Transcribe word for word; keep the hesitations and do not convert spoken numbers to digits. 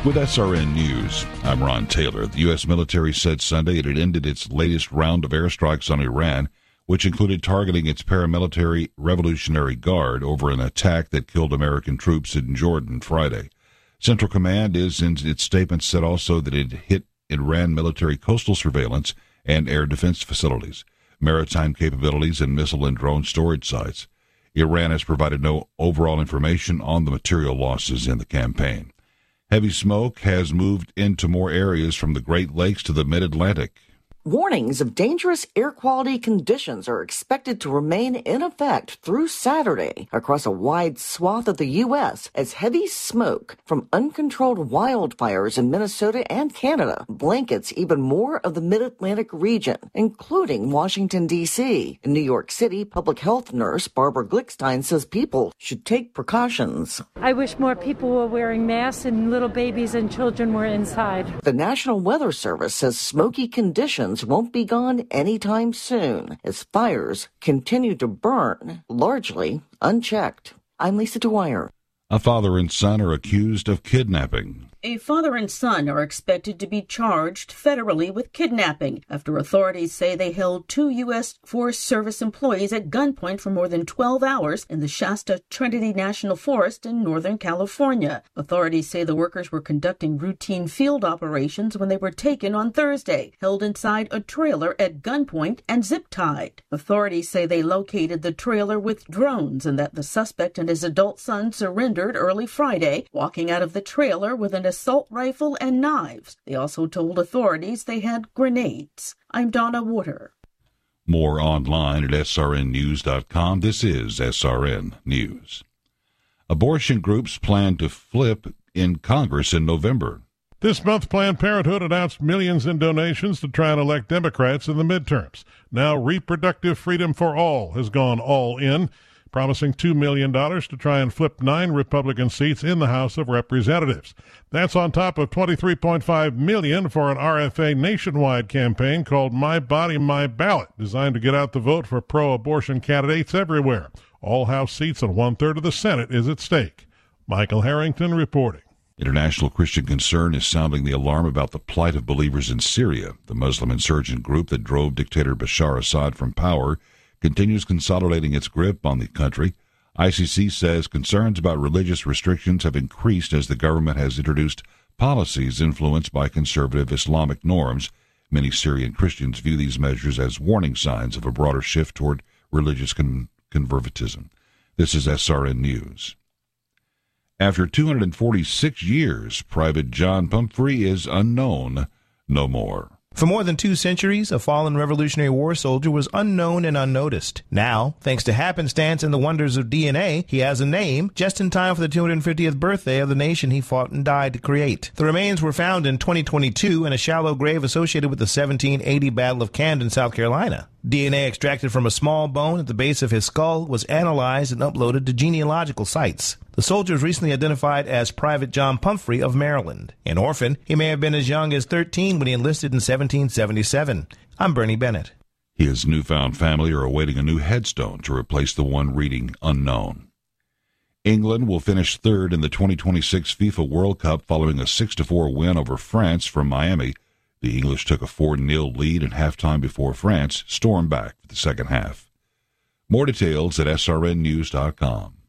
With S R N News, I'm Ron Taylor. The U S military said Sunday it had ended its latest round of airstrikes on Iran, which included targeting its paramilitary Revolutionary Guard over an attack that killed American troops in Jordan Friday. Central Command is, in its statement, said also that it hit Iran military coastal surveillance and air defense facilities, maritime capabilities, and missile and drone storage sites. Iran has provided no overall information on the material losses in the campaign. Heavy smoke has moved into more areas from the Great Lakes to the Mid-Atlantic. Warnings of dangerous air quality conditions are expected to remain in effect through Saturday across a wide swath of the U S as heavy smoke from uncontrolled wildfires in Minnesota and Canada blankets even more of the Mid-Atlantic region, including Washington, D C. In New York City, public health nurse Barbara Glickstein says people should take precautions. I wish more people were wearing masks and little babies and children were inside. The National Weather Service says smoky conditions won't be gone anytime soon as fires continue to burn, largely unchecked. I'm Lisa Dwyer. A father and son are accused of kidnapping. A father and son are expected to be charged federally with kidnapping after authorities say they held two U S Forest Service employees at gunpoint for more than twelve hours in the Shasta Trinity National Forest in Northern California. Authorities say the workers were conducting routine field operations when they were taken on Thursday, held inside a trailer at gunpoint and zip-tied. Authorities say they located the trailer with drones and that the suspect and his adult son surrendered early Friday, walking out of the trailer with an assault rifle and knives. They also told authorities they had grenades. I'm Donna Water. More online at S R N news dot com. This is S R N News. Abortion groups plan to flip in Congress in November. This month, Planned Parenthood announced millions in donations to try and elect Democrats in the midterms. Now, Reproductive Freedom for All has gone all in, promising two million dollars to try and flip nine Republican seats in the House of Representatives. That's on top of twenty-three point five million dollars for an R F A nationwide campaign called My Body, My Ballot, designed to get out the vote for pro-abortion candidates everywhere. All House seats and one-third of the Senate is at stake. Michael Harrington reporting. International Christian Concern is sounding the alarm about the plight of believers in Syria. The Muslim insurgent group that drove dictator Bashar Assad from power continues consolidating its grip on the country. I C C says concerns about religious restrictions have increased as the government has introduced policies influenced by conservative Islamic norms. Many Syrian Christians view these measures as warning signs of a broader shift toward religious con- conservatism. This is S R N News. After two hundred forty-six years, Private John Pumphrey is unknown no more. For more than two centuries, a fallen Revolutionary War soldier was unknown and unnoticed. Now, thanks to happenstance and the wonders of D N A, he has a name just in time for the two hundred fiftieth birthday of the nation he fought and died to create. The remains were found in twenty twenty-two in a shallow grave associated with the seventeen eighty Battle of Camden, South Carolina. D N A extracted from a small bone at the base of his skull was analyzed and uploaded to genealogical sites. The soldier was recently identified as Private John Pumphrey of Maryland. An orphan, he may have been as young as thirteen when he enlisted in seventeen seventy-seven. I'm Bernie Bennett. His newfound family are awaiting a new headstone to replace the one reading unknown. England will finish third in the twenty twenty-six FIFA World Cup following a six to four win over France from Miami. The English took a four nil lead at halftime before France stormed back for the second half. More details at S R N news dot com.